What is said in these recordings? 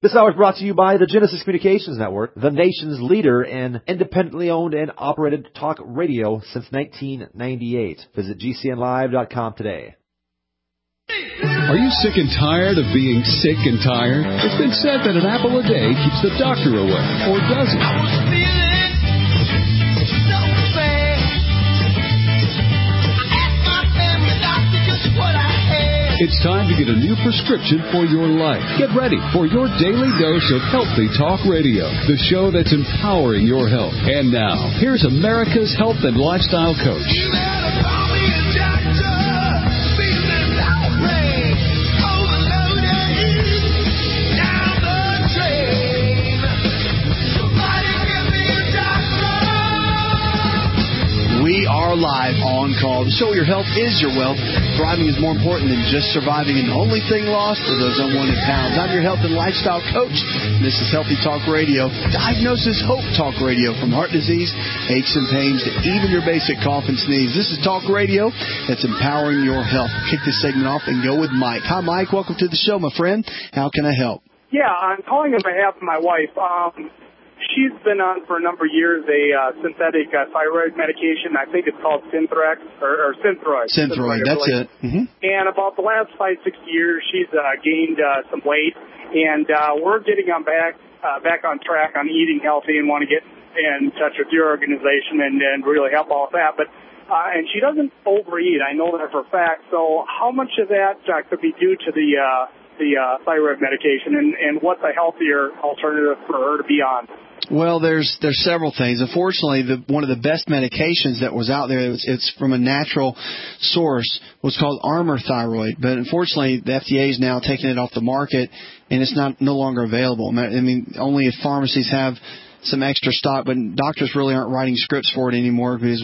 This hour is brought to you by the Genesis Communications Network, the nation's leader in independently owned and operated talk radio since 1998. Visit GCNlive.com today. Are you sick and tired of being sick and tired? It's been said that an apple a day keeps the doctor away, or does it? It's time to get a new prescription for your life. Get ready for your daily dose of Healthy Talk Radio, the show that's empowering your health. And now, here's America's health and lifestyle coach. We are live on call. The show Your Health is Your Wealth. Thriving is more important than just surviving, and the only thing lost are those unwanted pounds. I'm your health and lifestyle coach. This is Healthy Talk Radio. Diagnosis Hope Talk Radio. From heart disease, aches and pains, to even your basic cough and sneeze. This is Talk Radio that's empowering your health. Kick this segment off and go with Mike. Hi, Mike. Welcome to the show, my friend. How can I help? Yeah, I'm calling on behalf of my wife. She's been on for a number of years a synthetic thyroid medication. I think it's called Synthroid or Synthroid. Synthroid, that's it. Mm-hmm. And about the last 5-6 years, she's gained some weight, and we're getting back on track on eating healthy and want to get in touch with your organization and really help all of that. But and she doesn't overeat. I know that for a fact. So how much of that could be due to the thyroid medication, and what's a healthier alternative for her to be on? Well, there's several things. Unfortunately, one of the best medications that was out there, it's from a natural source, was called Armour Thyroid. But unfortunately, the FDA is now taking it off the market, and it's no longer available. I mean, only if pharmacies have some extra stock, but doctors really aren't writing scripts for it anymore because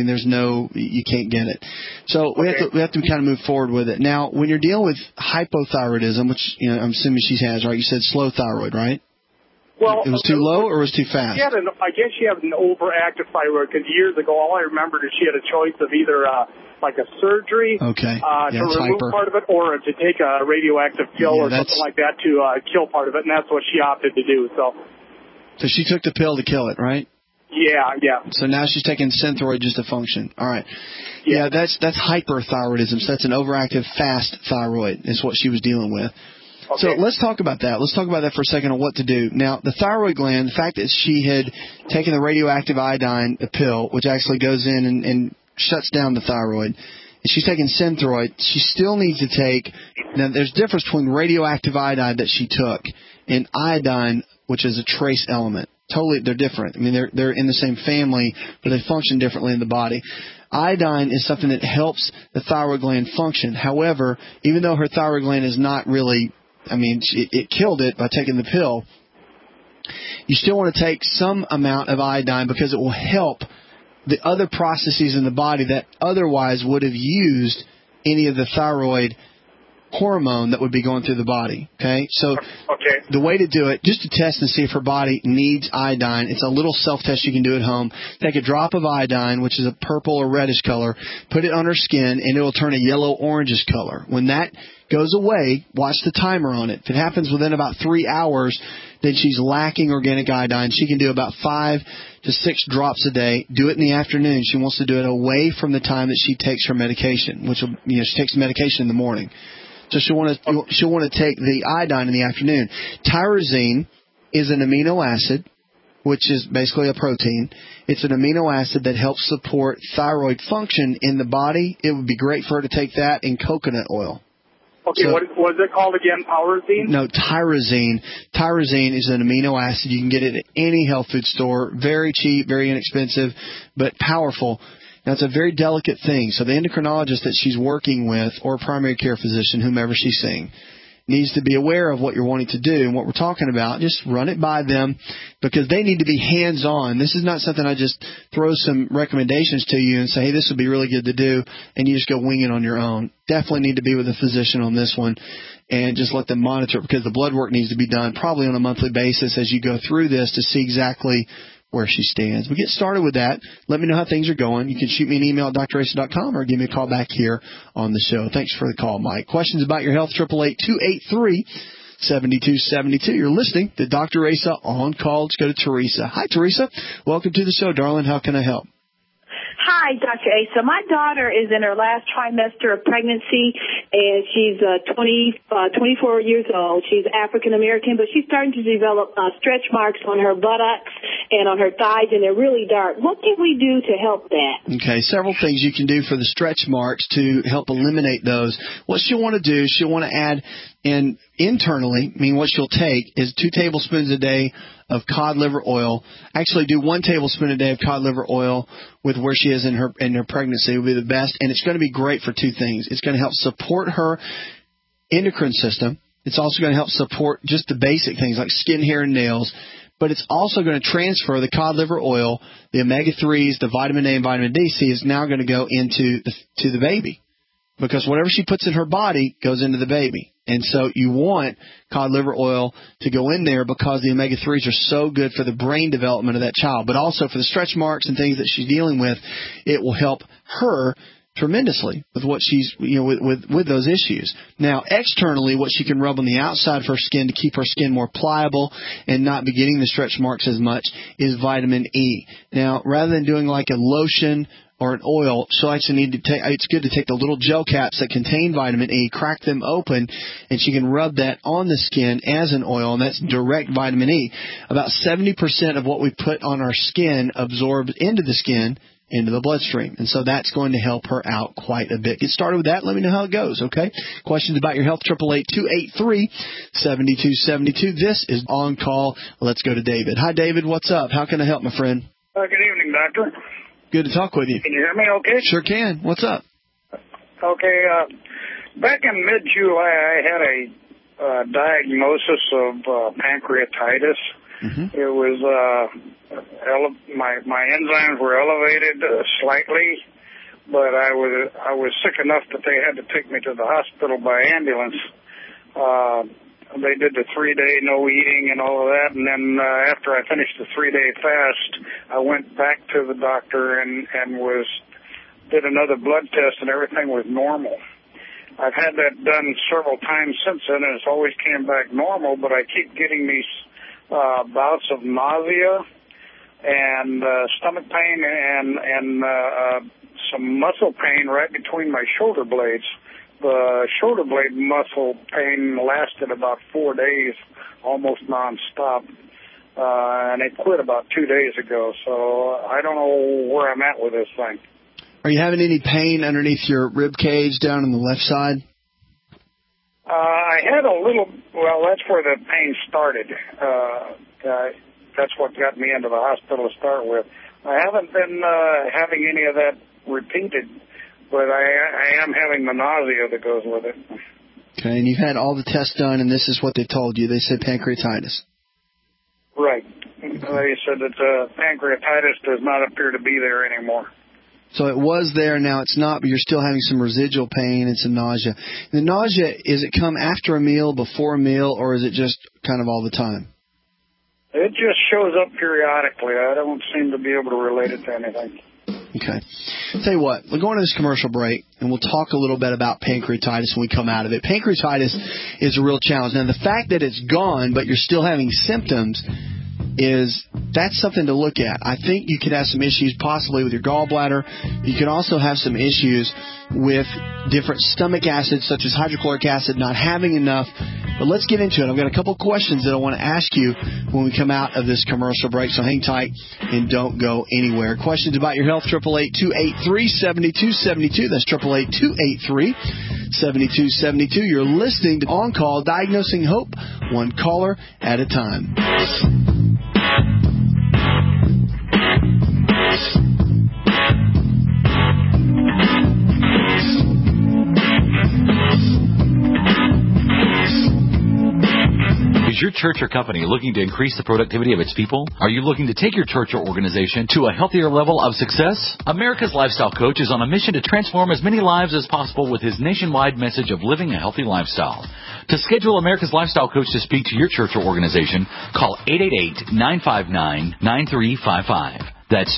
you can't get it. So we have to kind of move forward with it. Now, when you're dealing with hypothyroidism, which I'm assuming she has, right? You said slow thyroid, right? Well, it was too low or it was too fast? I guess she had an overactive thyroid because years ago, all I remembered is she had a choice of either like a surgery to remove part of it, or to take a radioactive pill or something like that to kill part of it, and that's what she opted to do. So she took the pill to kill it, right? Yeah. So now she's taking Synthroid just to function. All right. Yeah, that's hyperthyroidism. So that's an overactive fast thyroid is what she was dealing with. Okay. So let's talk about that. Let's talk about that for a second on what to do. Now, the thyroid gland, the fact that she had taken the radioactive iodine, the pill, which actually goes in and shuts down the thyroid, and she's taking Synthroid, she still needs to take, now there's a difference between radioactive iodine that she took and iodine, which is a trace element. Totally, they're different. I mean, they're in the same family, but they function differently in the body. Iodine is something that helps the thyroid gland function. However, even though her thyroid gland is not really, it killed it by taking the pill, you still want to take some amount of iodine because it will help the other processes in the body that otherwise would have used any of the thyroid hormone that would be going through the body. Okay, so the way to do it, just to test and see if her body needs iodine, it's a little self-test you can do at home. Take a drop of iodine, which is a purple or reddish color, put it on her skin, and it will turn a yellow-orangish color. When that goes away, watch the timer on it. If it happens within about 3 hours, then she's lacking organic iodine. She can do about 5 to 6 drops a day. Do it in the afternoon. She wants to do it away from the time that she takes her medication, which will, she takes the medication in the morning. So she'll want to take the iodine in the afternoon. Tyrosine is an amino acid, which is basically a protein. It's an amino acid that helps support thyroid function in the body. It would be great for her to take that in coconut oil. Okay, so, what is it called again? Tyrosine? No, tyrosine. Tyrosine is an amino acid. You can get it at any health food store. Very cheap, very inexpensive, but powerful. Now, it's a very delicate thing. So the endocrinologist that she's working with, or primary care physician, whomever she's seeing, needs to be aware of what you're wanting to do and what we're talking about. Just run it by them because they need to be hands-on. This is not something I just throw some recommendations to you and say, hey, this would be really good to do, and you just go wing it on your own. Definitely need to be with a physician on this one and just let them monitor it because the blood work needs to be done probably on a monthly basis as you go through this to see exactly where she stands. But get started with that. Let me know how things are going. You can shoot me an email at drasa.com or give me a call back here on the show. Thanks for the call, Mike. Questions about your health, 888-283 7272. You're listening to Dr. Asa On Call. Let's go to Teresa. Hi, Teresa. Welcome to the show, darling. How can I help? Hi, Dr. Asa. My daughter is in her last trimester of pregnancy, and she's 24 years old. She's African-American, but she's starting to develop stretch marks on her buttocks and on her thighs, and they're really dark. What can we do to help that? Okay, several things you can do for the stretch marks to help eliminate those. What she'll want to do, she'll want to add in internally, what she'll take is 2 tablespoons a day of cod liver oil. Actually, do 1 tablespoon a day of cod liver oil with where she is in her pregnancy. It will be the best, and it's going to be great for 2 things. It's going to help support her endocrine system. It's also going to help support just the basic things like skin, hair, and nails. But it's also going to transfer the cod liver oil, the omega-3s, the vitamin A and vitamin D. C is now going to go into the baby, because whatever she puts in her body goes into the baby. And so you want cod liver oil to go in there because the omega-3s are so good for the brain development of that child. But also for the stretch marks and things that she's dealing with, it will help her tremendously with what she's, with those issues. Now, externally, what she can rub on the outside of her skin to keep her skin more pliable and not be getting the stretch marks as much is vitamin E. Now, rather than doing like a lotion or an oil, she'll actually need to take, it's good to take the little gel caps that contain vitamin E, crack them open, and she can rub that on the skin as an oil, and that's direct vitamin E. About 70% of what we put on our skin absorbs into the skin, into the bloodstream. And so that's going to help her out quite a bit. Get started with that. Let me know how it goes, okay? Questions about your health, 888-283-7272. This is On Call. Let's go to David. Hi, David. What's up? How can I help, my friend? Good evening, doctor. Good to talk with you. Can you hear me okay? Sure can. What's up? Okay. Back in mid-July, I had a diagnosis of pancreatitis. Mm-hmm. It was my enzymes were elevated slightly, but I was sick enough that they had to take me to the hospital by ambulance. They did the 3-day no eating and all of that, and then after I finished the 3-day fast, I went back to the doctor and did another blood test, and everything was normal. I've had that done several times since then, and it's always came back normal, but I keep getting these bouts of nausea and stomach pain and some muscle pain right between my shoulder blades. The shoulder blade muscle pain lasted about 4 days, almost nonstop, and it quit about 2 days ago. So I don't know where I'm at with this thing. Are you having any pain underneath your rib cage down on the left side? I had a little. Well, that's where the pain started. That's what got me into the hospital to start with. I haven't been having any of that repeated, but I am having the nausea that goes with it. Okay, and you've had all the tests done, and this is what they told you. They said pancreatitis. Right. They said that pancreatitis does not appear to be there anymore. So it was there, now it's not, but you're still having some residual pain and some nausea. The nausea, is it come after a meal, before a meal, or is it just kind of all the time? It just shows up periodically. I don't seem to be able to relate it to anything. Okay. Tell you what, we'll go into this commercial break, and we'll talk a little bit about pancreatitis when we come out of it. Pancreatitis is a real challenge. Now, the fact that it's gone, but you're still having symptoms, that's something to look at. I think you could have some issues possibly with your gallbladder. You can also have some issues with different stomach acids, such as hydrochloric acid, not having enough. But let's get into it. I've got a couple questions that I want to ask you when we come out of this commercial break, so hang tight and don't go anywhere. Questions about your health, 888-283-7272. That's 888-283-7272. You're listening to On Call, Diagnosing Hope, one caller at a time. Is your church or company looking to increase the productivity of its people? Are you looking to take your church or organization to a healthier level of success? America's Lifestyle Coach is on a mission to transform as many lives as possible with his nationwide message of living a healthy lifestyle. To schedule America's Lifestyle Coach to speak to your church or organization, call 888-959-9355. That's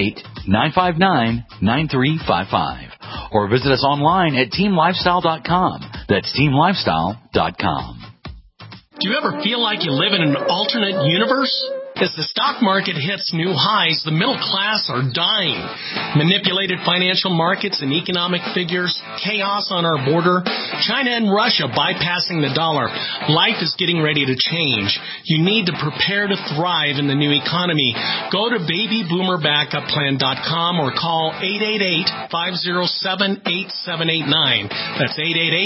888-959-9355. Or visit us online at teamlifestyle.com. That's teamlifestyle.com. Do you ever feel like you live in an alternate universe? As the stock market hits new highs, the middle class are dying. Manipulated financial markets and economic figures, chaos on our border, China and Russia bypassing the dollar. Life is getting ready to change. You need to prepare to thrive in the new economy. Go to babyboomerbackupPlan.com or call 888-507-8789. That's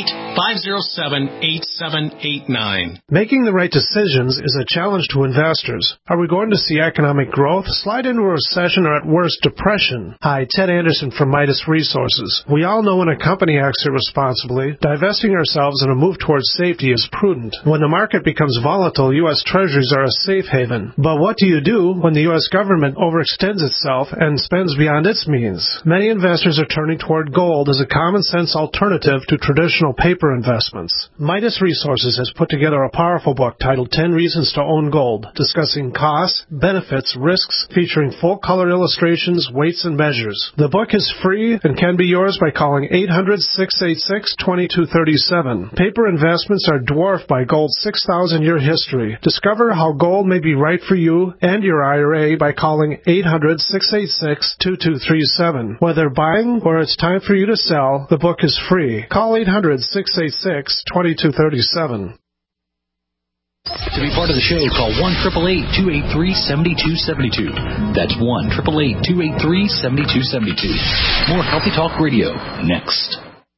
888-507-8789. Making the right decisions is a challenge to investors. Are we going to see economic growth, slide into a recession, or at worst, depression? Hi, Ted Anderson from Midas Resources. We all know when a company acts irresponsibly, divesting ourselves in a move towards safety is prudent. When the market becomes volatile, U.S. Treasuries are a safe haven. But what do you do when the U.S. government overextends itself and spends beyond its means? Many investors are turning toward gold as a common-sense alternative to traditional paper investments. Midas Resources has put together a powerful book titled 10 Reasons to Own Gold, discussing costs, benefits, risks, featuring full-color illustrations, weights, and measures. The book is free and can be yours by calling 800-686-2237. Paper investments are dwarfed by gold's 6,000-year history. Discover how gold may be right for you and your IRA by calling 800-686-2237. Whether buying or it's time for you to sell, the book is free. Call 800-686-2237. To be part of the show, call 1-888-283-7272. That's 1-888-283-7272. More Healthy Talk Radio next.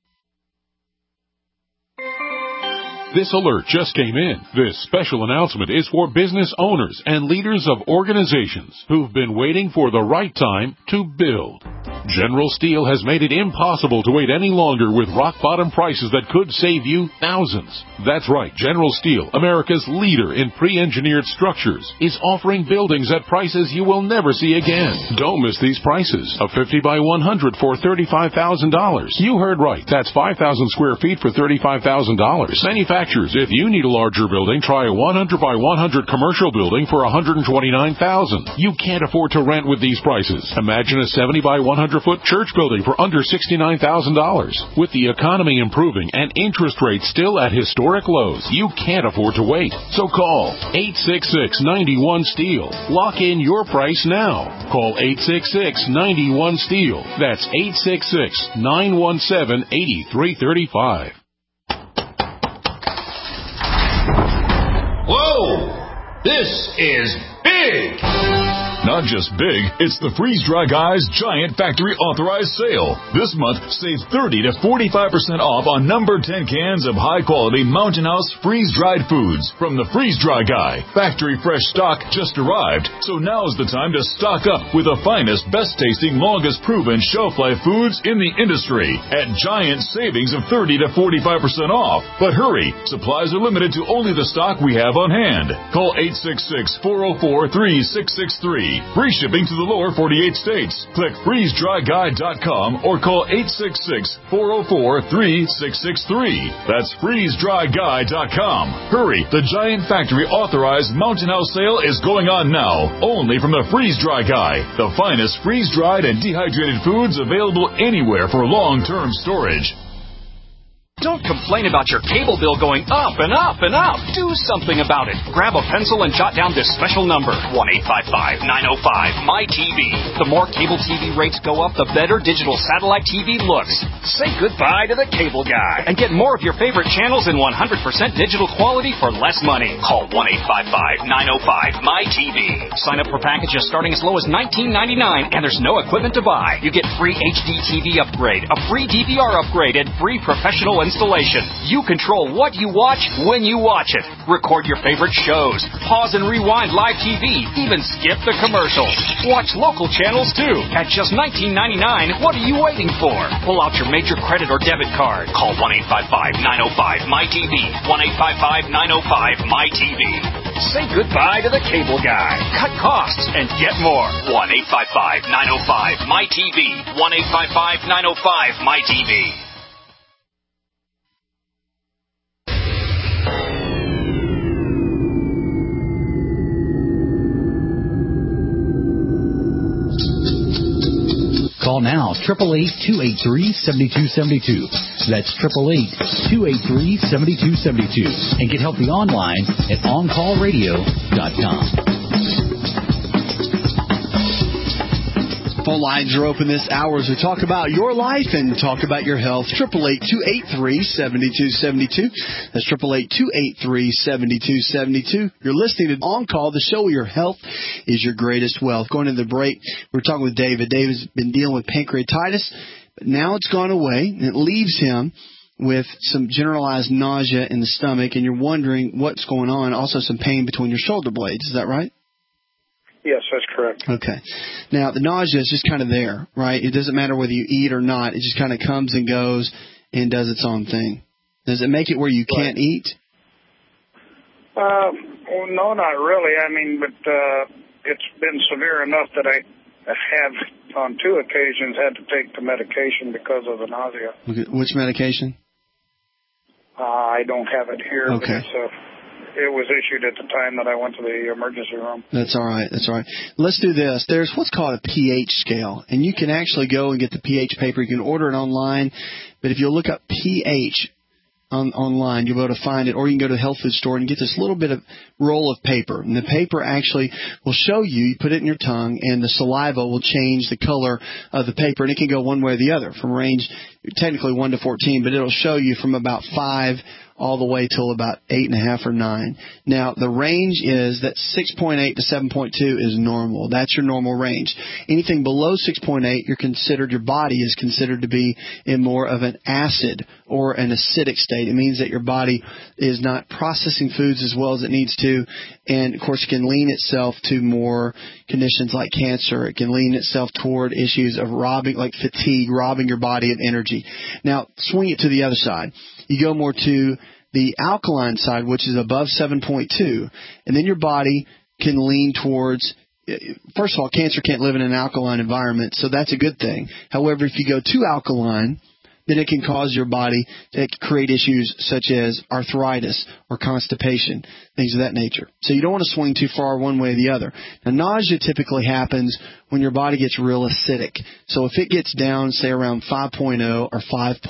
This alert just came in. This special announcement is for business owners and leaders of organizations who've been waiting for the right time to build. General Steel has made it impossible to wait any longer with rock-bottom prices that could save you thousands. That's right, General Steel, America's leader in pre-engineered structures, is offering buildings at prices you will never see again. Don't miss these prices. A 50 by 100 for $35,000. You heard right. That's 5,000 square feet for $35,000. Manufacturers, if you need a larger building, try a 100 by 100 commercial building for $129,000. You can't afford to rent with these prices. Imagine a 70 by 100-foot church building for under $69,000. With the economy improving and interest rates still at historic lows, you can't afford to wait. So call 866-91-STEEL. Lock in your price now. Call 866-91-STEEL. That's 866-917-8335. Whoa! This is big! Not just big, it's the Freeze Dry Guy's Giant Factory Authorized Sale. This month, save 30 to 45% off on number 10 cans of high-quality Mountain House freeze-dried foods from the Freeze Dry Guy. Factory fresh stock just arrived, so now's the time to stock up with the finest, best-tasting, longest-proven shelf-life foods in the industry at giant savings of 30 to 45% off. But hurry, supplies are limited to only the stock we have on hand. Call 866-404-3663. Free shipping to the lower 48 states. Click freezedryguy.com or call 866-404-3663. That's freezedryguy.com. Hurry, the Giant Factory Authorized Mountain House Sale is going on now, only from the Freeze Dry Guy, the finest freeze-dried and dehydrated foods available anywhere for long-term storage. Don't complain about your cable bill going up and up and up. Do something about it. Grab a pencil and jot down this special number, 1-855-905-MY-TV. The more cable TV rates go up, the better digital satellite TV looks. Say goodbye to the cable guy and get more of your favorite channels in 100% digital quality for less money. Call 1-855-905-MY-TV. Sign up for packages starting as low as $19.99 and there's no equipment to buy. You get free HD TV upgrade, a free DVR upgrade, and free professional installation. You control what you watch when you watch it. Record your favorite shows. Pause and rewind live TV. Even skip the commercials. Watch local channels too. At just $19.99, what are you waiting for? Pull out your major credit or debit card. Call 1-855-905-MY-TV. 1-855-905-MY-TV. Say goodbye to the cable guy. Cut costs and get more. 1-855-905-MY-TV. 1-855-905-MY-TV. Call Call now, 888-283-7272. That's 888-283-7272. And get healthy online at OnCallRadio.com. Phone lines are open this hour as we talk about your life and talk about your health. 888-283-7272. That's 888-283-7272. You're listening to On Call, the show where your health is your greatest wealth. Going into the break, we're talking with David. David's been dealing with pancreatitis, but now it's gone away, and it leaves him with some generalized nausea in the stomach, and you're wondering what's going on. Also some pain between your shoulder blades. Is that right? Yes, that's correct. Okay. Now, the nausea is just kind of there, right? It doesn't matter whether you eat or not. It just kind of comes and goes and does its own thing. Does it make it where you can't eat? Well, no, not really. I mean, but it's been severe enough that I have, on 2 occasions, had to take the medication because of the nausea. Okay. Which medication? I don't have it here. Okay. But it was issued at the time that I went to the emergency room. That's all right. That's all right. Let's do this. There's what's called a pH scale, and you can actually go and get the pH paper. You can order it online, but if you look up pH online, you'll be able to find it, or you can go to the health food store and get this little bit of roll of paper. And the paper actually will show you put it in your tongue, and the saliva will change the color of the paper, and it can go one way or the other, from range technically 1 to 14, but it'll show you from about 5 all the way till about 8.5 or 9. Now, the range is that 6.8 to 7.2 is normal. That's your normal range. Anything below 6.8, your body is considered to be in more of an acid or an acidic state. It means that your body is not processing foods as well as it needs to, and of course it can lean itself to more conditions like cancer. It can lean itself toward issues of like fatigue, robbing your body of energy. Now, swing it to the other side. You go more to the alkaline side, which is above 7.2, and then your body can lean towards, first of all, cancer can't live in an alkaline environment, so that's a good thing. However, if you go too alkaline, then it can cause your body to create issues such as arthritis or constipation, things of that nature. So you don't want to swing too far one way or the other. Now, nausea typically happens when your body gets real acidic. So if it gets down, say, around 5.0 or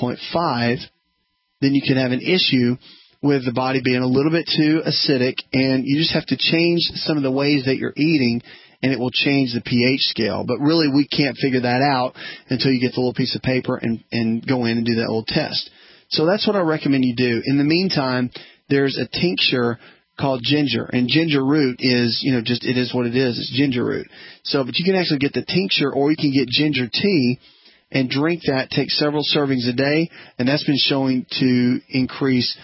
5.5, then you can have an issue with the body being a little bit too acidic, and you just have to change some of the ways that you're eating, and it will change the pH scale. But really, we can't figure that out until you get the little piece of paper and go in and do that little test. So that's what I recommend you do. In the meantime, there's a tincture called ginger, and ginger root is, it is what it is. It's ginger root. So, but you can actually get the tincture, or you can get ginger tea and drink that, take several servings a day, and that's been showing to increase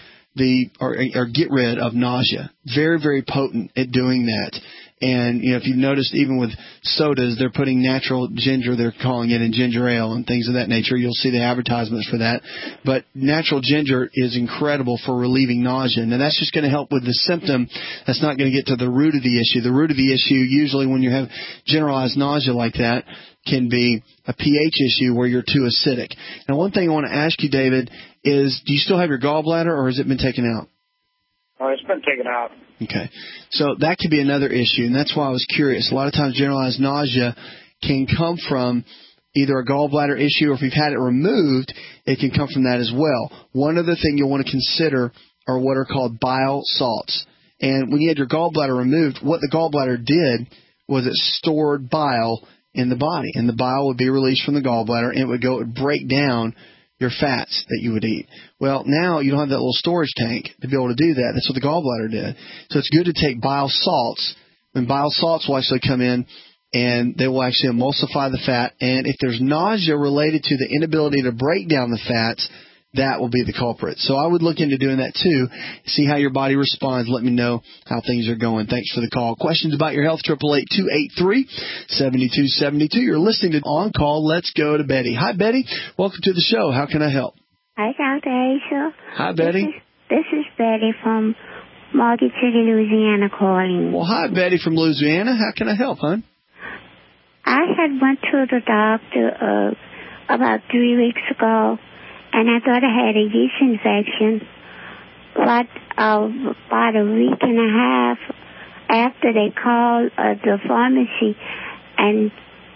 or get rid of nausea. Very, very potent at doing that. And, if you've noticed, even with sodas, they're putting natural ginger, they're calling it, in ginger ale and things of that nature. You'll see the advertisements for that. But natural ginger is incredible for relieving nausea. Now, that's just going to help with the symptom. That's not going to get to the root of the issue. The root of the issue, usually when you have generalized nausea like that, can be a pH issue where you're too acidic. Now, one thing I want to ask you, David, is do you still have your gallbladder, or has it been taken out? Oh, it's been taken out. Okay. So that could be another issue, and that's why I was curious. A lot of times generalized nausea can come from either a gallbladder issue, or if you've had it removed, it can come from that as well. One other thing you'll want to consider are what are called bile salts. And when you had your gallbladder removed, what the gallbladder did was it stored bile in the body, and the bile would be released from the gallbladder, and it would break down your fats that you would eat. Well, now you don't have that little storage tank to be able to do that. That's what the gallbladder did. So it's good to take bile salts, and bile salts will actually come in, and they will actually emulsify the fat. And if there's nausea related to the inability to break down the fats, that will be the culprit. So I would look into doing that too. See how your body responds. Let me know how things are going. Thanks for the call. Questions about your health, 888-283-7272. You're listening to On Call. Let's go to Betty. Hi, Betty. Welcome to the show. How can I help? Hi, Dr. Asa. Hi, Betty. This is Betty from Market City, Louisiana calling. Well, hi, Betty from Louisiana. How can I help, hon? I had went to the doctor about 3 weeks ago, and I thought I had a yeast infection. But about a week and a half after, they called the pharmacy and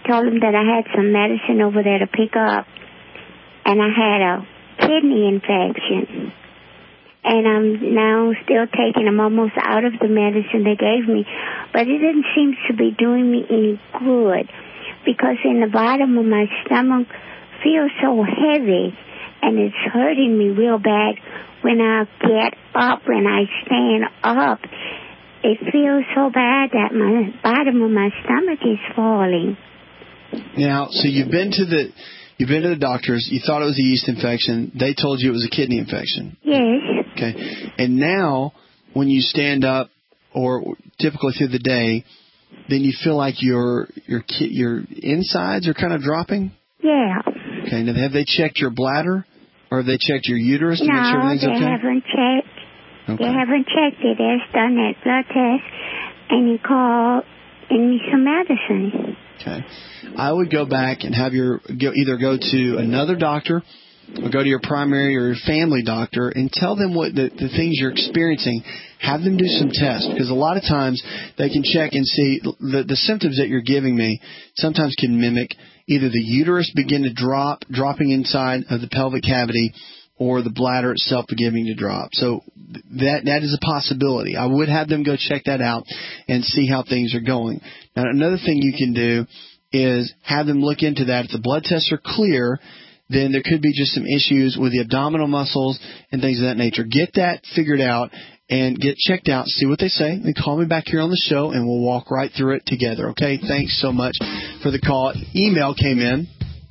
told them that I had some medicine over there to pick up, and I had a kidney infection. And I'm now still taking them almost out of the medicine they gave me. But it didn't seem to be doing me any good, because in the bottom of my stomach feels so heavy, and it's hurting me real bad when I get up, when I stand up. It feels so bad that my bottom of my stomach is falling. Now, so you've been to the doctors. You thought it was a yeast infection. They told you it was a kidney infection. Yes. Okay. And now, when you stand up, or typically through the day, then you feel like your insides are kind of dropping? Yeah. Okay. Now, have they checked your bladder, or have they checked your uterus to make sure everything's okay? No, they haven't checked. Okay. They haven't checked it. They just done that blood test, and he called and me some medicine. Okay. I would go back and have either go to another doctor or go to your primary or your family doctor and tell them what the things you're experiencing. Have them do some tests, because a lot of times they can check and see the symptoms that you're giving me sometimes can mimic either the uterus begin to dropping inside of the pelvic cavity, or the bladder itself beginning to drop. So that is a possibility. I would have them go check that out and see how things are going. Now, another thing you can do is have them look into that. If the blood tests are clear, then there could be just some issues with the abdominal muscles and things of that nature. Get that figured out and get checked out, see what they say, and call me back here on the show, and we'll walk right through it together, okay? Thanks so much for the call. Email came in.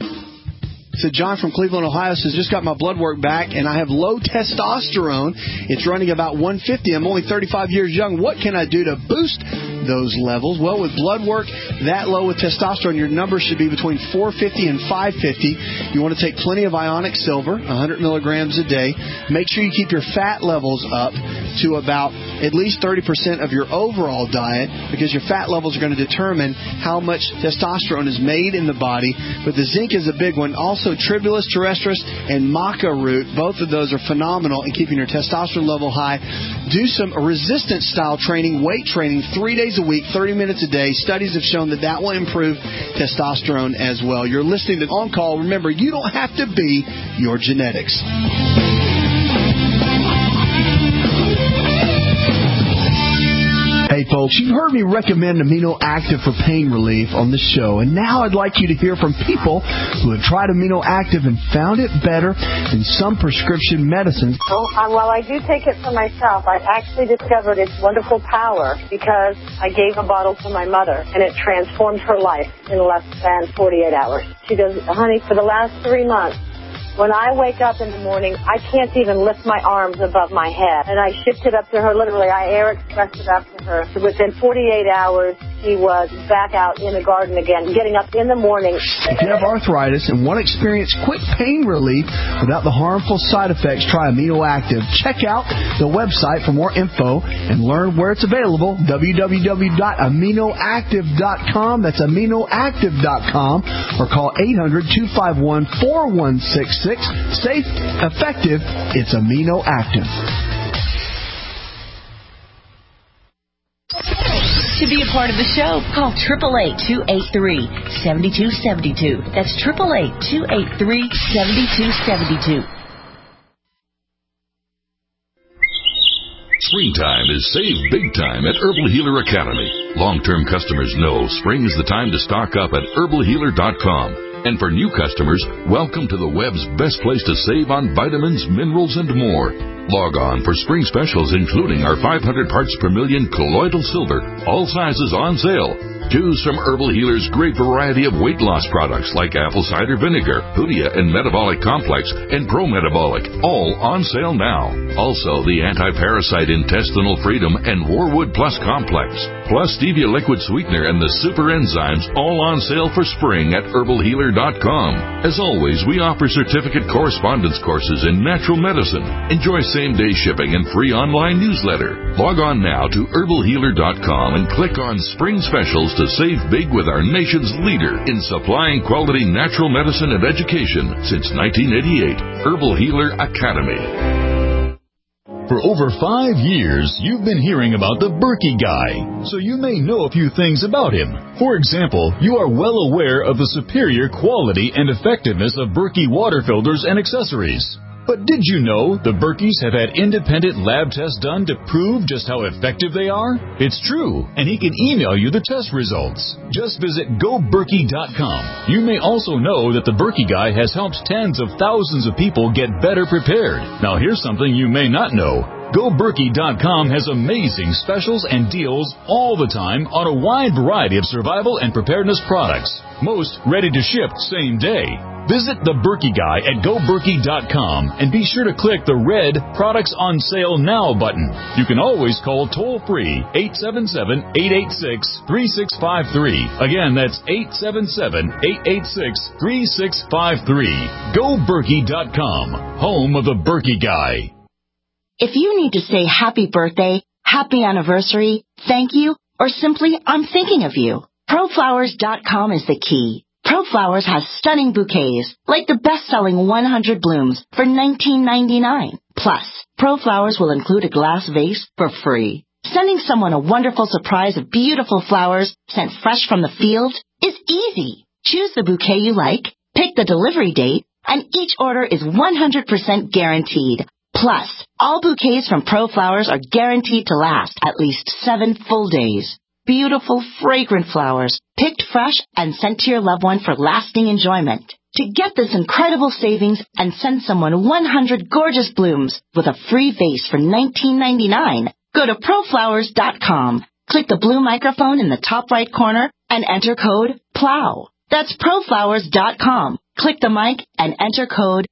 So John from Cleveland, Ohio says, just got my blood work back, and I have low testosterone. It's running about 150. I'm only 35 years young. What can I do to boost those levels? Well, with blood work that low with testosterone, your numbers should be between 450 and 550. You want to take plenty of ionic silver, 100 milligrams a day. Make sure you keep your fat levels up to about at least 30% of your overall diet, because your fat levels are going to determine how much testosterone is made in the body. But the zinc is a big one. Also, Tribulus terrestris and maca root, both of those are phenomenal in keeping your testosterone level high. Do some resistance style training, weight training, 3 days a week, 30 minutes a day. Studies have shown that will improve testosterone as well. You're listening to On Call. Remember, you don't have to be your genetics. Hey folks, you've heard me recommend Amino Active for pain relief on the show, and now I'd like you to hear from people who have tried Amino Active and found it better than some prescription medicines. While I do take it for myself, I actually discovered its wonderful power because I gave a bottle to my mother, and it transformed her life in less than 48 hours. She goes, honey, for the last 3 months, when I wake up in the morning, I can't even lift my arms above my head. And I shipped it up to her, literally. I air expressed it up to her. So within 48 hours, she was back out in the garden again, getting up in the morning. If you have arthritis and want to experience quick pain relief without the harmful side effects, try Amino Active. Check out the website for more info and learn where it's available, www.aminoactive.com. That's aminoactive.com, or call 800-251-4166. Safe, effective, it's Amino Active. To be a part of the show, call 888-283-7272. That's 888-283-7272. Springtime is save big time at Herbal Healer Academy. Long-term customers know spring is the time to stock up at herbalhealer.com. And for new customers, welcome to the web's best place to save on vitamins, minerals, and more. Log on for spring specials, including our 500 parts per million colloidal silver, all sizes on sale. Choose from Herbal Healer's great variety of weight loss products like apple cider vinegar, Hoodia and Metabolic Complex, and Pro Metabolic, all on sale now. Also, the Anti-Parasite Intestinal Freedom and Warwood Plus Complex, plus Stevia Liquid Sweetener and the Super Enzymes, all on sale for spring at herbalhealer.com. As always, we offer certificate correspondence courses in natural medicine. Enjoy same-day shipping and free online newsletter. Log on now to herbalhealer.com and click on Spring Specials to save big with our nation's leader in supplying quality natural medicine and education since 1988, Herbal Healer Academy. For over 5 years, you've been hearing about the Berkey Guy, so you may know a few things about him. For example, you are well aware of the superior quality and effectiveness of Berkey water filters and accessories. But did you know the Berkeys have had independent lab tests done to prove just how effective they are? It's true, and he can email you the test results. Just visit GoBerkey.com. You may also know that the Berkey Guy has helped tens of thousands of people get better prepared. Now here's something you may not know. GoBerkey.com has amazing specials and deals all the time on a wide variety of survival and preparedness products. Most ready to ship same day. Visit the Berkey Guy at GoBerkey.com and be sure to click the red Products on Sale Now button. You can always call toll-free 877-886-3653. Again, that's 877-886-3653. GoBerkey.com, home of the Berkey Guy. If you need to say happy birthday, happy anniversary, thank you, or simply I'm thinking of you, ProFlowers.com is the key. ProFlowers has stunning bouquets, like the best-selling 100 blooms for $19.99. Plus, ProFlowers will include a glass vase for free. Sending someone a wonderful surprise of beautiful flowers sent fresh from the field is easy. Choose the bouquet you like, pick the delivery date, and each order is 100% guaranteed. Plus, all bouquets from ProFlowers are guaranteed to last at least 7 full days. Beautiful, fragrant flowers, picked fresh and sent to your loved one for lasting enjoyment. To get this incredible savings and send someone 100 gorgeous blooms with a free vase for $19.99, go to ProFlowers.com. Click the blue microphone in the top right corner and enter code PLOW. That's ProFlowers.com. Click the mic and enter code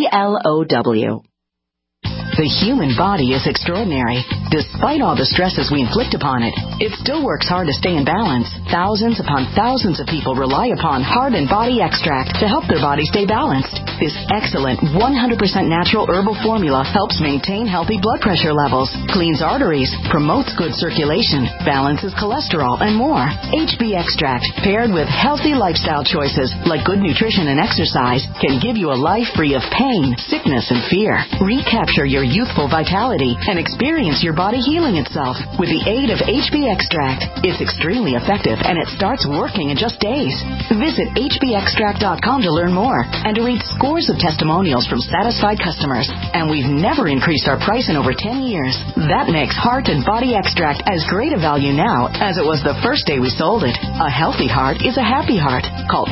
PLOW. The human body is extraordinary. Despite all the stresses we inflict upon it, it still works hard to stay in balance. Thousands upon thousands of people rely upon Heart and Body Extract to help their body stay balanced. This excellent 100% natural herbal formula helps maintain healthy blood pressure levels, cleans arteries, promotes good circulation, balances cholesterol, and more. HB Extract, paired with healthy lifestyle choices like good nutrition and exercise, can give you a life free of pain, sickness, and fear. Recapture your youthful vitality and experience your body healing itself with the aid of HB Extract. It's extremely effective and it starts working in just days. Visit hbextract.com to learn more and to read scores of testimonials from satisfied customers. And we've never increased our price in over 10 years. That makes Heart and Body Extract as great a value now as it was the first day we sold it. A healthy heart is a happy heart. Call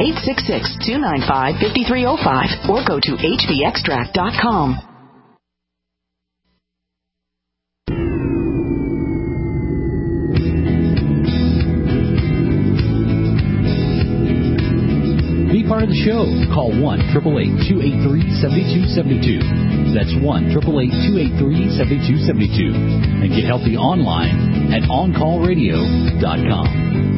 866-295-5305 or go to hbextract.com. Be part of the show. Call 1-888-283-7272. That's 1-888-283-7272. And get healthy online at OnCallRadio.com.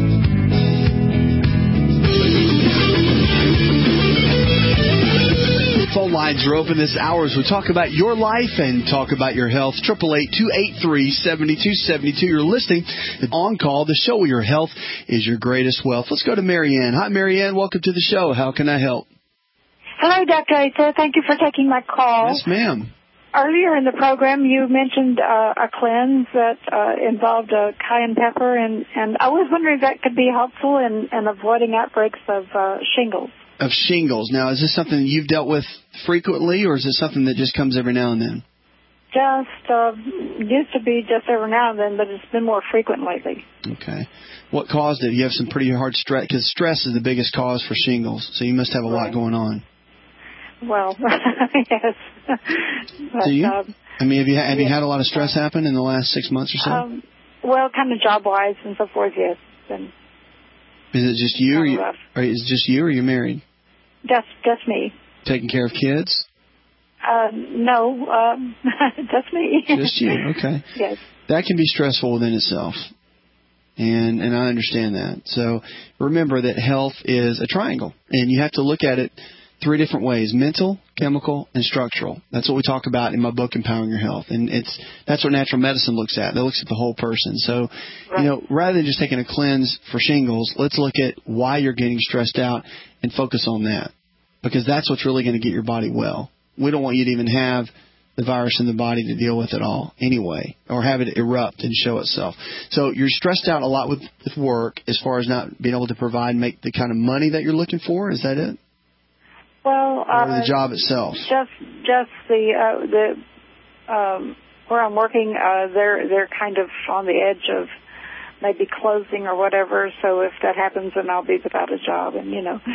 Phone lines are open this hour as we talk about your life and talk about your health. 888-283-7272. You're listening to On Call, the show where your health is your greatest wealth. Let's go to Marianne. Hi, Marianne. Welcome to the show. How can I help? Hello, Dr. Asa. Thank you for taking my call. Yes, ma'am. Earlier in the program, you mentioned a cleanse that involved cayenne pepper, and I was wondering if that could be helpful in avoiding outbreaks of shingles. Of shingles. Now, is this something you've dealt with frequently, or is this something that just comes every now and then? Just used to be just every now and then, but it's been more frequent lately. Okay. What caused it? You have some pretty hard stress, because stress is the biggest cause for shingles, so you must have a lot going on. Well, yes. But, do you? I mean, have you had a lot of stress happen in the last 6 months or so? Well, kind of job-wise and so forth, yes. And is it just you, or is it just you, or you're married? Just me. Taking care of kids? No, just me. Just you, okay. Yes. That can be stressful within itself, and I understand that. So remember that health is a triangle, and you have to look at it 3 different ways: mental, chemical, and structural. That's what we talk about in my book, Empowering Your Health. And that's what natural medicine looks at. It looks at the whole person. So, rather than just taking a cleanse for shingles, let's look at why you're getting stressed out and focus on that. Because that's what's really going to get your body well. We don't want you to even have the virus in the body to deal with it all anyway, or have it erupt and show itself. So you're stressed out a lot with work as far as not being able to provide and make the kind of money that you're looking for. Is that it? Well, or the job itself? Just the where I'm working, they're kind of on the edge of maybe closing or whatever. So if that happens, then I'll be without a job, and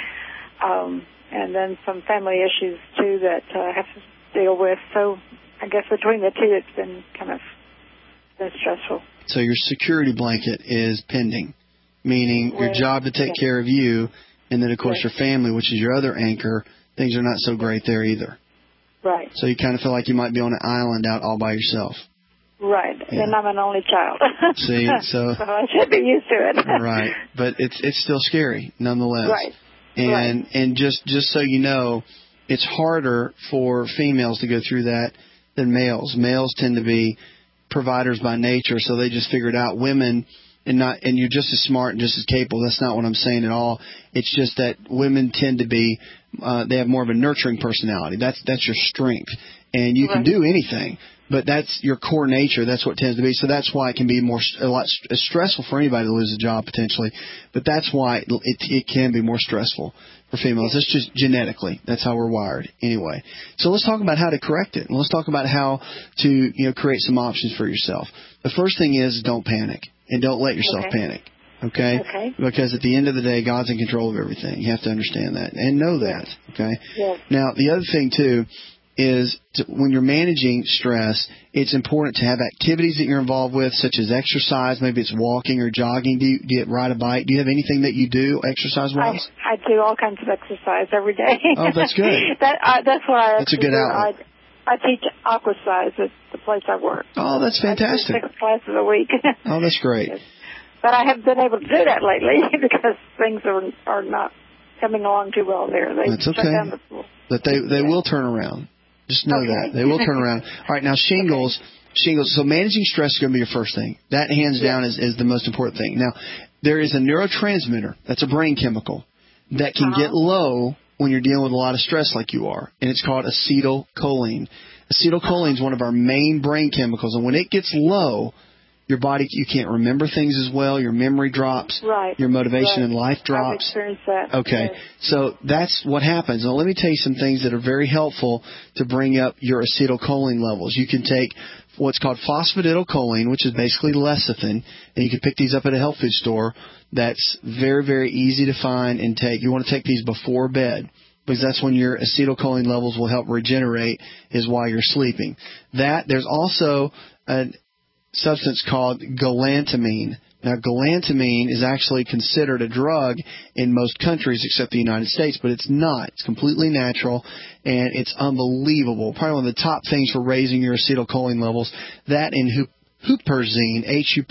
and then some family issues too that I have to deal with. So I guess between the two, it's been kind of stressful. So your security blanket is pending, meaning your job to take care of you, and then of course your family, which is your other anchor. Things are not so great there either. Right. So you kind of feel like you might be on an island out all by yourself. Right. Yeah. And I'm an only child. See, so I should be used to it. Right. But it's still scary nonetheless. Right. And just so you know, it's harder for females to go through that than males. Males tend to be providers by nature, so they just figure it out. Women, and you're just as smart and just as capable. That's not what I'm saying at all. It's just that women tend to be they have more of a nurturing personality. That's your strength, and you can do anything. But that's your core nature. That's what it tends to be. So that's why it can be a lot stressful for anybody to lose a job potentially. But that's why it can be more stressful for females. It's just genetically. That's how we're wired anyway. So let's talk about how to correct it. And let's talk about how to create some options for yourself. The first thing is don't panic, and don't let yourself panic. Okay? Because at the end of the day, God's in control of everything. You have to understand that and know that. Okay? Yeah. Now, the other thing too is when you're managing stress, it's important to have activities that you're involved with, such as exercise. Maybe it's walking or jogging. Do you ride a bike? Do you have anything that you do exercise-wise? I do all kinds of exercise every day. Oh, that's good. That's what I That's a good outlet. I teach aquasize at the place I work. Oh, that's fantastic. I do 6 classes a week. Oh, that's great. But I haven't been able to do that lately because things are not coming along too well there. That's okay. Shut down the pool. But they will turn around. Just know that. They will turn around. All right, now shingles. So managing stress is going to be your first thing. That, hands down, is the most important thing. Now, there is a neurotransmitter. That's a brain chemical that can get low when you're dealing with a lot of stress like you are, and it's called acetylcholine. Acetylcholine is one of our main brain chemicals, and when it gets low, your body, you can't remember things as well. Your memory drops. Right. Your motivation in life drops. I've experienced that. Okay. Yes. So that's what happens. Now, let me tell you some things that are very helpful to bring up your acetylcholine levels. You can take what's called phosphatidylcholine, which is basically lecithin, and you can pick these up at a health food store. That's very, very easy to find and take. You want to take these before bed, because that's when your acetylcholine levels will help regenerate, is while you're sleeping. There's also a substance called galantamine. Now, galantamine is actually considered a drug in most countries except the United States, but it's not. It's completely natural, and it's unbelievable. Probably one of the top things for raising your acetylcholine levels. That and huperzine,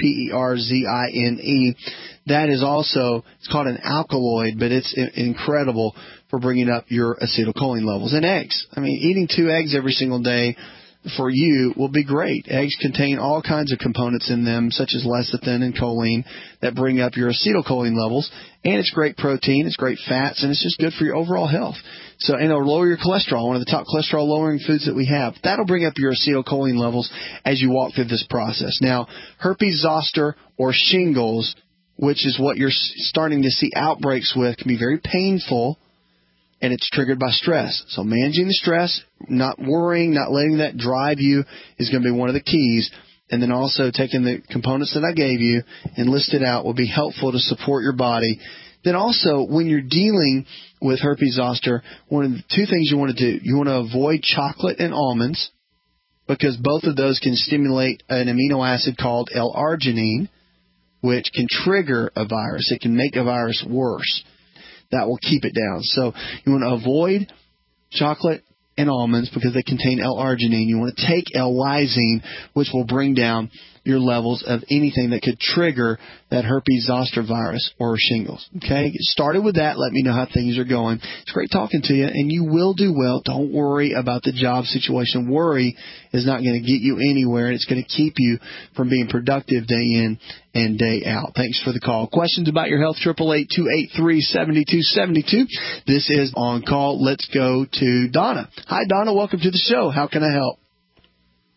Huperzine. That is also, it's called an alkaloid, but it's incredible for bringing up your acetylcholine levels. And eggs. I mean, eating 2 eggs every single day for you will be great. Eggs contain all kinds of components in them, such as lecithin and choline, that bring up your acetylcholine levels. And it's great protein, it's great fats, and it's just good for your overall health. So, and it'll lower your cholesterol, one of the top cholesterol-lowering foods that we have. That'll bring up your acetylcholine levels as you walk through this process. Now, herpes zoster or shingles, which is what you're starting to see outbreaks with, can be very painful, and it's triggered by stress. So managing the stress, not worrying, not letting that drive you is going to be one of the keys. And then also taking the components that I gave you and listed out will be helpful to support your body. Then also, when you're dealing with herpes zoster, one of the 2 things you want to do, you want to avoid chocolate and almonds, because both of those can stimulate an amino acid called L-arginine, which can trigger a virus. It can make a virus worse. That will keep it down. So you want to avoid chocolate and almonds because they contain L-arginine. You want to take L-lysine, which will bring down your levels of anything that could trigger that herpes zoster virus or shingles. Okay? Get started with that. Let me know how things are going. It's great talking to you, and you will do well. Don't worry about the job situation. Worry is not going to get you anywhere, and it's going to keep you from being productive day in and day out. Thanks for the call. Questions about your health, 888-283-7272. This is On Call. Let's go to Donna. Hi, Donna. Welcome to the show. How can I help?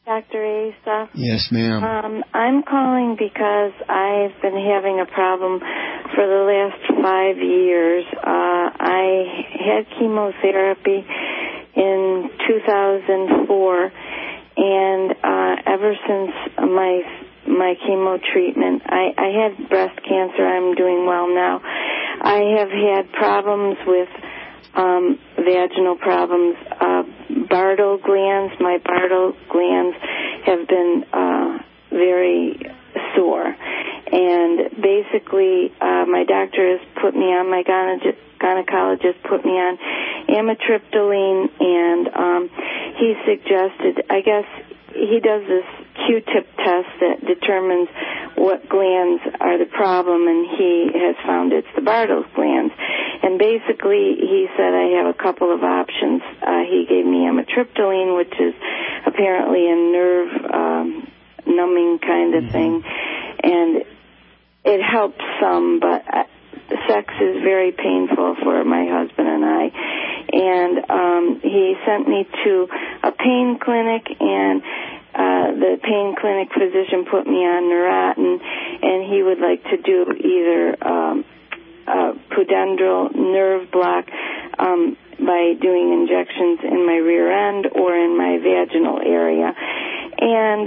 Dr. Asa. Yes, ma'am. I'm calling because I've been having a problem for the last 5 years. I had chemotherapy in 2004, and ever since my chemo treatment, I had breast cancer. I'm doing well now. I have had problems with vaginal problems, Bartle glands. My Bartle glands have been very sore, and basically my doctor has put me on, my gynecologist put me on amitriptyline, and he suggested, I guess he does this Q-tip test that determines what glands are the problem, and he has found it's the Bartle's glands. And basically, he said I have a couple of options. He gave me amitriptyline, which is apparently a nerve numbing kind of thing, and it helps some, but sex is very painful for my husband and I. And he sent me to a pain clinic, and the pain clinic physician put me on Neurontin, and he would like to do either pudendal nerve block by doing injections in my rear end or in my vaginal area. And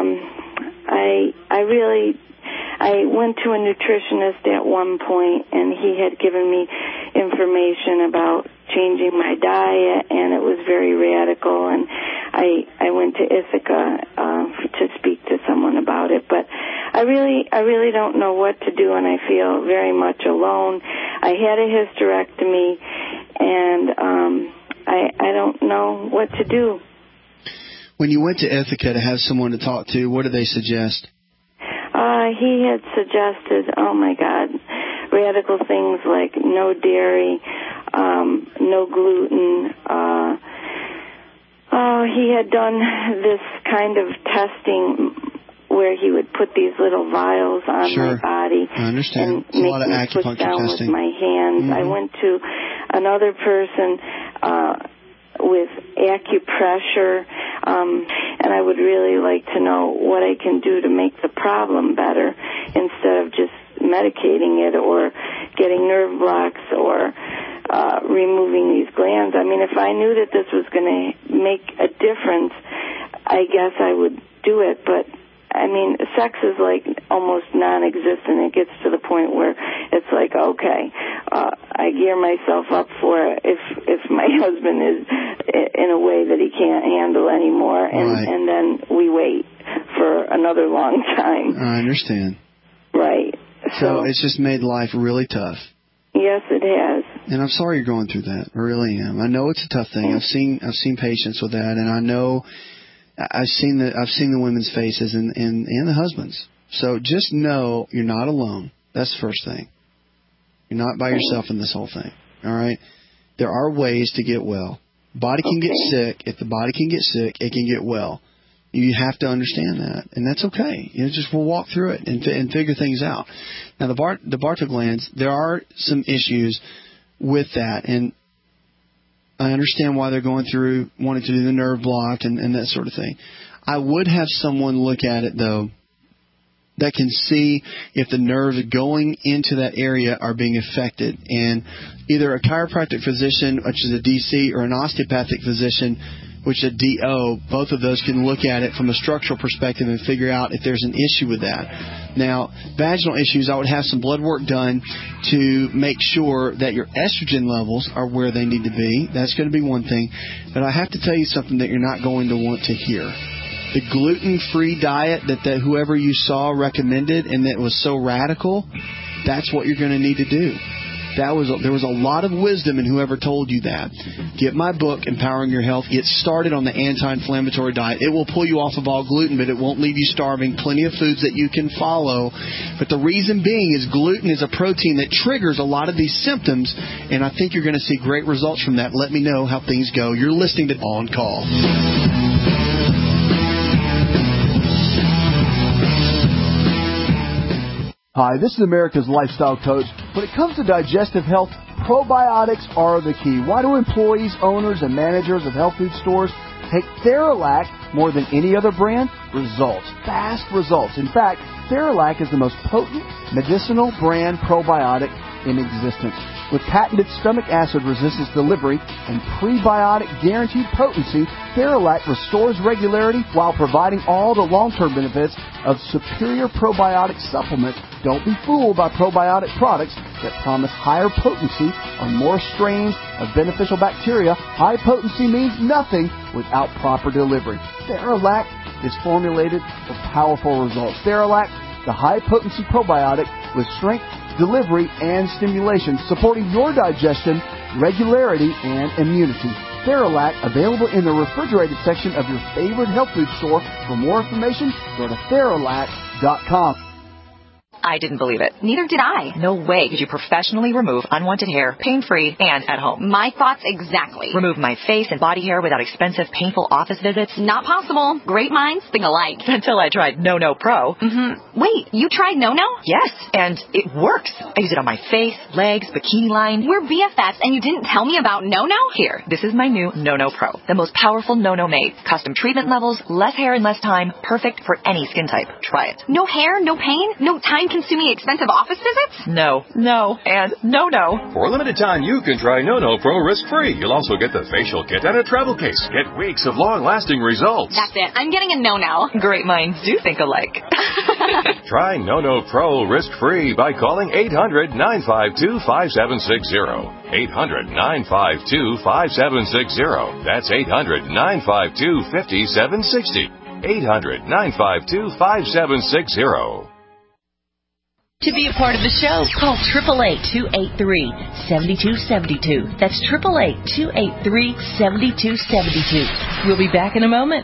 I went to a nutritionist at one point, and he had given me information about changing my diet, and it was very radical, and I went to Ithaca to speak to someone about it. But I really don't know what to do, and I feel very much alone. I had a hysterectomy, and I don't know what to do. When you went to Ithaca to have someone to talk to, what did they suggest? He had suggested, oh my God, radical things like no dairy, no gluten. He had done this kind of testing where he would put these little vials on my body. I understand. And make me push down with my hands. Mm-hmm. I went to another person with acupressure, and I would really like to know what I can do to make the problem better instead of just medicating it or getting nerve blocks or removing these glands. I mean, if I knew that this was going to make a difference, I guess I would do it, but I mean, sex is like almost non-existent. It gets to the point where it's like, okay, I gear myself up for it if my husband is in a way that he can't handle anymore, and then we wait for another long time. I understand. Right. So it's just made life really tough. Yes, it has. And I'm sorry you're going through that. I really am. I know it's a tough thing. I've seen patients with that, and I know I've seen the women's faces and the husbands. So just know you're not alone. That's the first thing. You're not by yourself in this whole thing. All right? There are ways to get well. Body can get sick. If the body can get sick, it can get well. You have to understand that, and that's okay. We'll walk through it and figure things out. Now, the Bartle glands, there are some issues with that, and I understand why they're going through wanting to do the nerve block and that sort of thing. I would have someone look at it, though, that can see if the nerves going into that area are being affected. And either a chiropractic physician, which is a DC, or an osteopathic physician, which is a DO, both of those can look at it from a structural perspective and figure out if there's an issue with that. Now, vaginal issues, I would have some blood work done to make sure that your estrogen levels are where they need to be. That's going to be one thing. But I have to tell you something that you're not going to want to hear. The gluten-free diet that whoever you saw recommended and that was so radical, that's what you're going to need to do. There was a lot of wisdom in whoever told you that. Get my book, Empowering Your Health. Get started on the anti-inflammatory diet. It will pull you off of all gluten, but it won't leave you starving. Plenty of foods that you can follow. But the reason being is gluten is a protein that triggers a lot of these symptoms, and I think you're going to see great results from that. Let me know how things go. You're listening to On Call. Hi, this is America's Lifestyle Coach. When it comes to digestive health, probiotics are the key. Why do employees, owners, and managers of health food stores Take Theralac more than any other brand, results, fast results. In fact, Theralac is the most potent medicinal brand probiotic in existence. With patented stomach acid resistance delivery and prebiotic guaranteed potency, Theralac restores regularity while providing all the long-term benefits of superior probiotic supplements. Don't be fooled by probiotic products that promise higher potency on more strains of beneficial bacteria. High potency means nothing without proper delivery. Theralac is formulated for powerful results. Theralac, the high-potency probiotic with strength, delivery, and stimulation, supporting your digestion, regularity, and immunity. Theralac, available in the refrigerated section of your favorite health food store. For more information, go to Theralac.com. I didn't believe it. Neither did I. No way could you professionally remove unwanted hair, pain-free, and at home. My thoughts exactly. Remove my face and body hair without expensive, painful office visits? Not possible. Great minds think alike. Until I tried No Pro. Mm-hmm. Wait, you tried No? Yes, and it works. I use it on my face, legs, bikini line. We're BFFs, and you didn't tell me about No? Here, this is my new No Pro. The most powerful No made. Custom treatment levels, less hair in less time. Perfect for any skin type. Try it. No hair, no pain, no time-consuming expensive office visits? No, and no. For a limited time, you can try No Pro risk-free. You'll also get the facial kit and a travel case. Get weeks of long-lasting results. That's it. I'm getting a No. Great minds do think alike. Try No Pro risk-free by calling 800-952-5760. 800-952-5760. That's 800-952-5760. 800-952-5760. To be a part of the show, call 888-283-7272. That's 888-283-7272. We'll be back in a moment.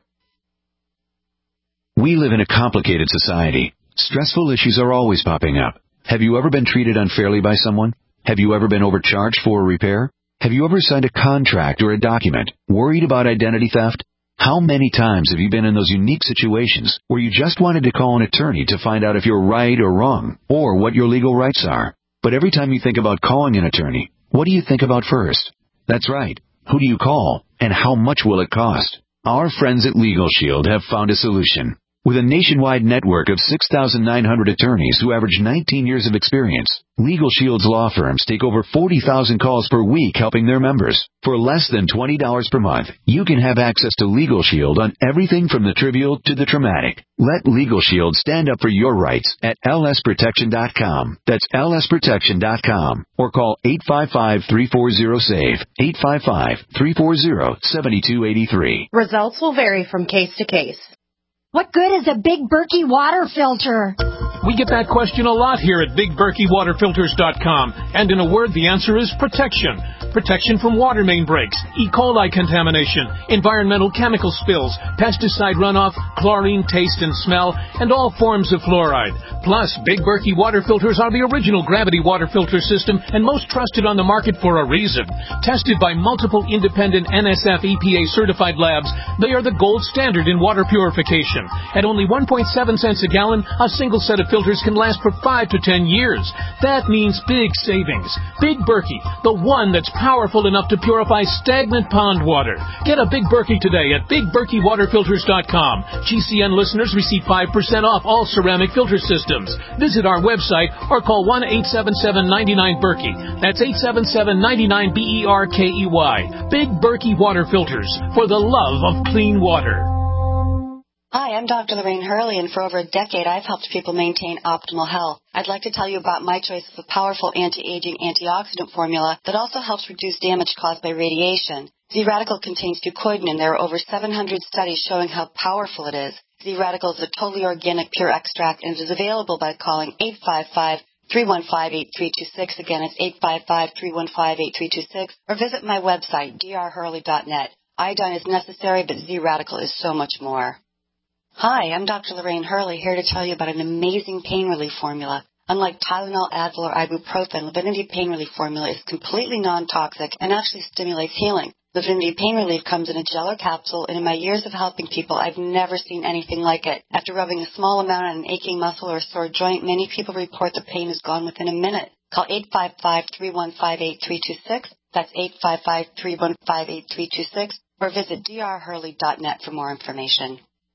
We live in a complicated society. Stressful issues are always popping up. Have you ever been treated unfairly by someone? Have you ever been overcharged for a repair? Have you ever signed a contract or a document worried about identity theft? How many times have you been in those unique situations where you just wanted to call an attorney to find out if you're right or wrong, or what your legal rights are? But every time you think about calling an attorney, what do you think about first? That's right. Who do you call, and how much will it cost? Our friends at Legal Shield have found a solution. With a nationwide network of 6,900 attorneys who average 19 years of experience, Legal Shield's law firms take over 40,000 calls per week helping their members. For less than $20 per month, you can have access to Legal Shield on everything from the trivial to the traumatic. Let Legal Shield stand up for your rights at lsprotection.com. That's lsprotection.com. Or call 855-340-SAVE, 855-340-7283. Results will vary from case to case. What good is a Big Berkey water filter? We get that question a lot here at BigBerkeyWaterFilters.com. And in a word, the answer is protection. Protection from water main breaks, E. coli contamination, environmental chemical spills, pesticide runoff, chlorine taste and smell, and all forms of fluoride. Plus, Big Berkey water filters are the original gravity water filter system and most trusted on the market for a reason. Tested by multiple independent NSF EPA certified labs, they are the gold standard in water purification. At only 1.7 cents a gallon, a single set of filters can last for 5 to 10 years. That means big savings. Big Berkey, the one that's powerful enough to purify stagnant pond water. Get a Big Berkey today at BigBerkeyWaterFilters.com. GCN listeners receive 5% off all ceramic filter systems. Visit our website or call 1-877-99-BERKEY. That's 877-99-BERKEY. Big Berkey Water Filters, for the love of clean water. Hi, I'm Dr. Lorraine Hurley, and for over a decade, I've helped people maintain optimal health. I'd like to tell you about my choice of a powerful anti-aging antioxidant formula that also helps reduce damage caused by radiation. Z-Radical contains fucoidan, and there are over 700 studies showing how powerful it is. Z-Radical is a totally organic, pure extract, and it is available by calling 855-315-8326. Again, it's 855-315-8326. Or visit my website, drhurley.net. Iodine is necessary, but Z-Radical is so much more. Hi, I'm Dr. Lorraine Hurley, here to tell you about an amazing pain relief formula. Unlike Tylenol, Advil, or ibuprofen, Livinity Pain Relief Formula is completely non-toxic and actually stimulates healing. Livinity Pain Relief comes in a gel or capsule, and in my years of helping people, I've never seen anything like it. After rubbing a small amount on an aching muscle or a sore joint, many people report the pain is gone within a minute. Call 855-315-8326. That's 855-315-8326. or visit drhurley.net for more information.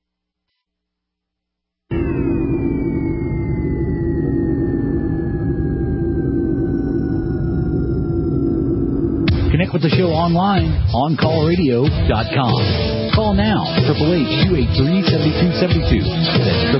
Connect with the show online, OnCallRadio.com. Call now, 888-283-7272. That's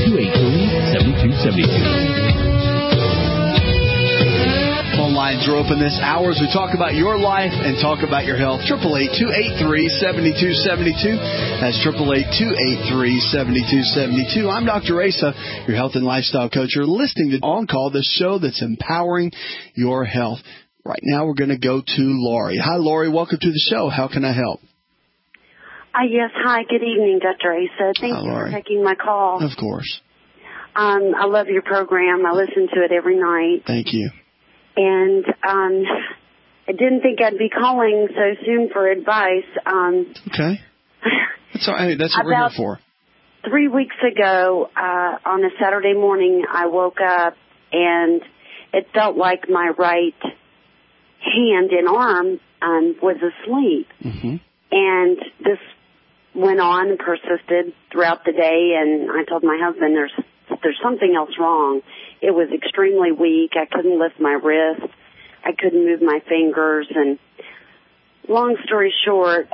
888-283-7272. Phone lines are open this hour as we talk about your life and talk about your health. 888-283-7272. That's 888-283-7272. I'm Dr. Asa, your health and lifestyle coach. You're listening to On Call, the show that's empowering your health. Right now, we're going to go to Lori. Hi, Lori. Welcome to the show. How can I help? Yes. Hi. Good evening, Dr. Asa. Thank you for taking my call. Of course. I love your program. I listen to it every night. Thank you. And I didn't think I'd be calling so soon for advice. Okay. That's all right. That's what we're here for. 3 weeks ago, on a Saturday morning, I woke up and it felt like my right hand and arm was asleep. Mm-hmm. And this went on and persisted throughout the day, and I told my husband there's something else wrong. It was extremely weak. I couldn't lift my wrist. I couldn't move my fingers. And long story short,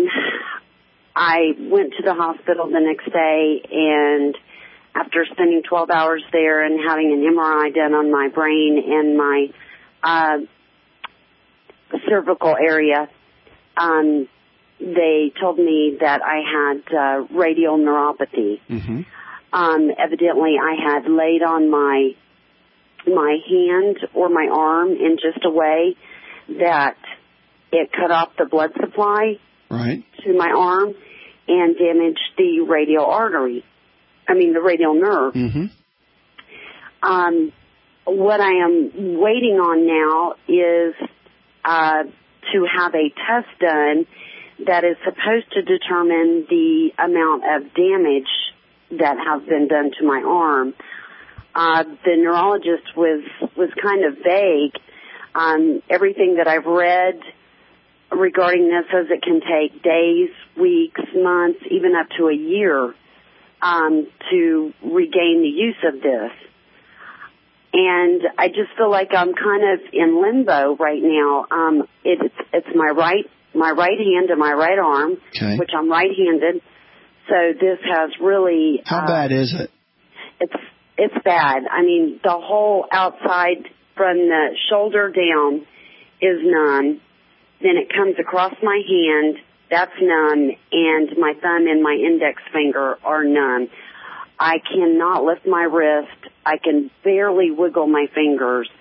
I went to the hospital the next day, and after spending 12 hours there and having an MRI done on my brain and my cervical area, they told me that I had radial neuropathy. Mm-hmm. Evidently, I had laid on my hand or my arm in just a way that it cut off the blood supply to my arm and damaged the radial artery. The radial nerve. Mm-hmm. What I am waiting on now is to have a test done that is supposed to determine the amount of damage that has been done to my arm. The neurologist was kind of vague. Everything that I've read regarding this says it can take days, weeks, months, even up to a year to regain the use of this. And I just feel like I'm kind of in limbo right now. It's my right hand and my right arm, which I'm right-handed. So this has really... How bad is it? It's bad. The whole outside from the shoulder down is numb. Then it comes across my hand. That's numb. And my thumb and my index finger are numb. I cannot lift my wrist. I can barely wiggle my fingers.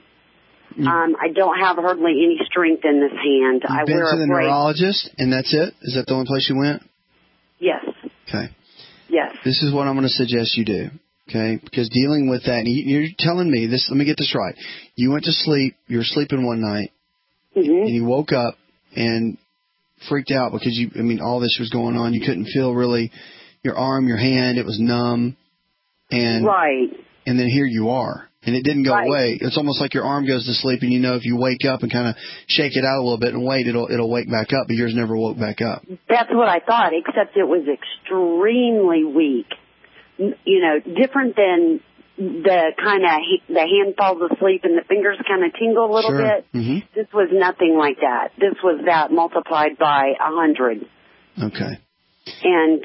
I don't have hardly any strength in this hand. You've been to the neurologist, and that's it? Is that the only place you went? Yes. Okay. Yes. This is what I'm going to suggest you do, okay? Because dealing with that, and you're telling me this. Let me get this right. You went to sleep. You were sleeping one night, and you woke up and freaked out because all this was going on. You couldn't feel really your arm, your hand. It was numb. And And then here you are. And it didn't go away. It's almost like your arm goes to sleep, and if you wake up and kind of shake it out a little bit and wait, it'll wake back up. But yours never woke back up. That's what I thought, except it was extremely weak. Different than the kind of the hand falls asleep and the fingers kind of tingle a little bit. Mm-hmm. This was nothing like that. This was that multiplied by 100. Okay. And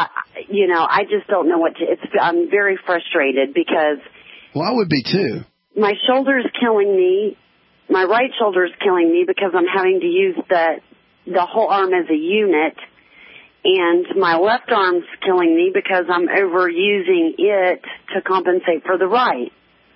I just don't know what to. I'm very frustrated because. Well, I would be too. My shoulder is killing me. My right shoulder is killing me because I'm having to use the whole arm as a unit. And my left arm's killing me because I'm overusing it to compensate for the right.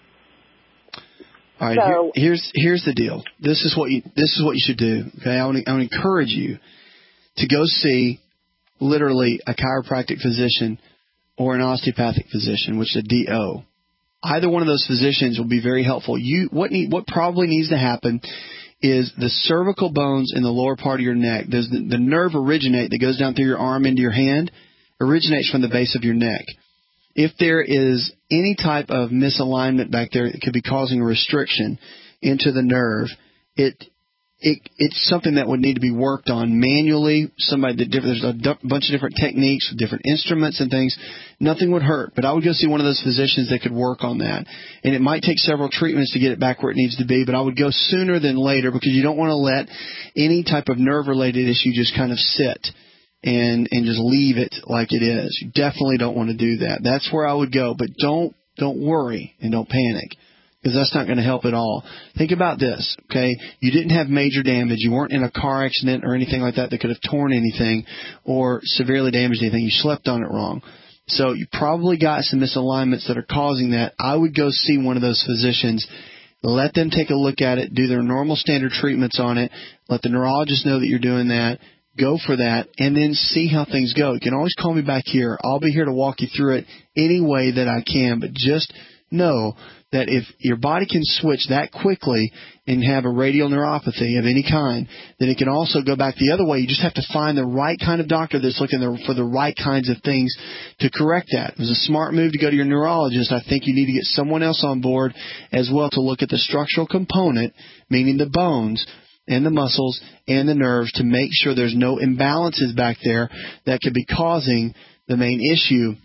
All right. Here's the deal. This is what you should do. Okay, I want to encourage you to go see literally a chiropractic physician or an osteopathic physician, which is a DO. Either one of those physicians will be very helpful. What probably needs to happen is the cervical bones in the lower part of your neck. Does the nerve originate that goes down through your arm into your hand? Originates from the base of your neck. If there is any type of misalignment back there, it could be causing a restriction into the nerve. It it's something that would need to be worked on manually. There's a bunch of different techniques with different instruments and things. Nothing would hurt, but I would go see one of those physicians that could work on that. And it might take several treatments to get it back where it needs to be, but I would go sooner than later because you don't want to let any type of nerve-related issue just kind of sit and just leave it like it is. You definitely don't want to do that. That's where I would go, but don't worry and don't panic, because that's not going to help at all. Think about this, okay? You didn't have major damage. You weren't in a car accident or anything like that could have torn anything or severely damaged anything. You slept on it wrong. So you probably got some misalignments that are causing that. I would go see one of those physicians. Let them take a look at it, do their normal standard treatments on it. Let the neurologist know that you're doing that. Go for that, and then see how things go. You can always call me back here. I'll be here to walk you through it any way that I can, but just know that if your body can switch that quickly and have a radial neuropathy of any kind, then it can also go back the other way. You just have to find the right kind of doctor that's looking for the right kinds of things to correct that. It was a smart move to go to your neurologist. I think you need to get someone else on board as well to look at the structural component, meaning the bones and the muscles and the nerves, to make sure there's no imbalances back there that could be causing the main issue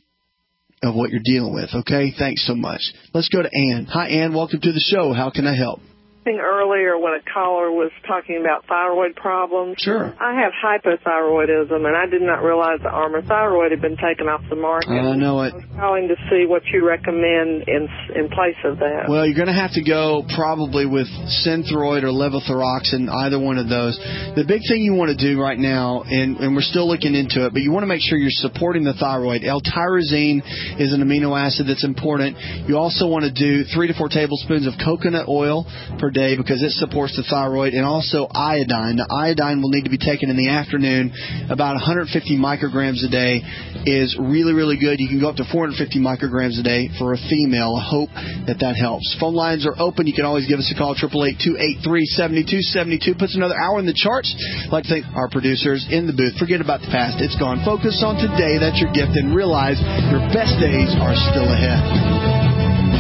of what you're dealing with. Okay? Thanks so much. Let's go to Ann. Hi, Ann. Welcome to the show. How can I help? Earlier when a caller was talking about thyroid problems. Sure. I have hypothyroidism, and I did not realize the Armour Thyroid had been taken off the market. I know it. I was calling to see what you recommend in place of that. Well, you're going to have to go probably with Synthroid or levothyroxine, either one of those. The big thing you want to do right now, and we're still looking into it, but you want to make sure you're supporting the thyroid. L-tyrosine is an amino acid that's important. You also want to do 3 to 4 tablespoons of coconut oil per day because it supports the thyroid, and also iodine. Now, iodine will need to be taken in the afternoon. About 150 micrograms a day is really, really good. You can go up to 450 micrograms a day for a female. I hope that helps. Phone lines are open. You can always give us a call, 888-283-7272. Puts another hour in the charts. I'd like to thank our producers in the booth. Forget about the past. It's gone. Focus on today. That's your gift, and realize your best days are still ahead.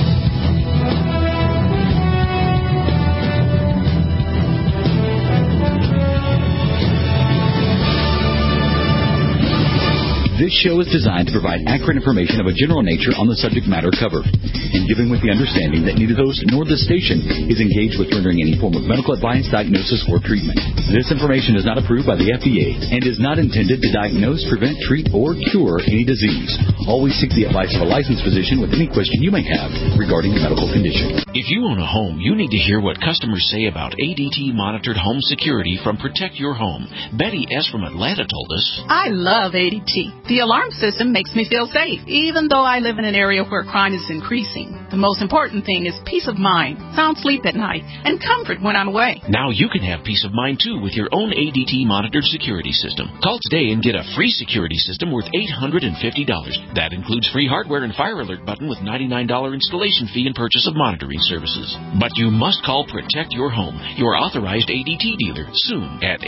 This show is designed to provide accurate information of a general nature on the subject matter covered, and given with the understanding that neither host nor this station is engaged with rendering any form of medical advice, diagnosis, or treatment. This information is not approved by the FDA and is not intended to diagnose, prevent, treat, or cure any disease. Always seek the advice of a licensed physician with any question you may have regarding a medical condition. If you own a home, you need to hear what customers say about ADT-monitored home security from Protect Your Home. Betty S. from Atlanta told us, I love ADT. The alarm system makes me feel safe, even though I live in an area where crime is increasing. The most important thing is peace of mind, sound sleep at night, and comfort when I'm away. Now you can have peace of mind, too, with your own ADT-monitored security system. Call today and get a free security system worth $850. That includes free hardware and fire alert button with $99 installation fee and purchase of monitoring services. But you must call Protect Your Home, your authorized ADT dealer, soon at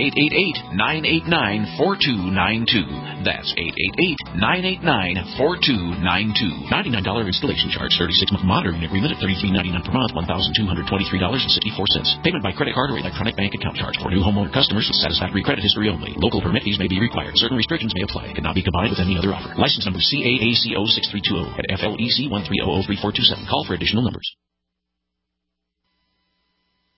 888-989-4292. That's 888-989-4292. $99 installation charge, 36-month monitoring agreement at $33.99 per month, $1,223.64. Payment by credit card or electronic bank account charge for new homeowner customers with satisfactory credit history only. Local permit fees may be required. Certain restrictions may apply. Cannot be combined with any other offer. License number CAACO6320 at FLEC 13003427. Call for additional numbers.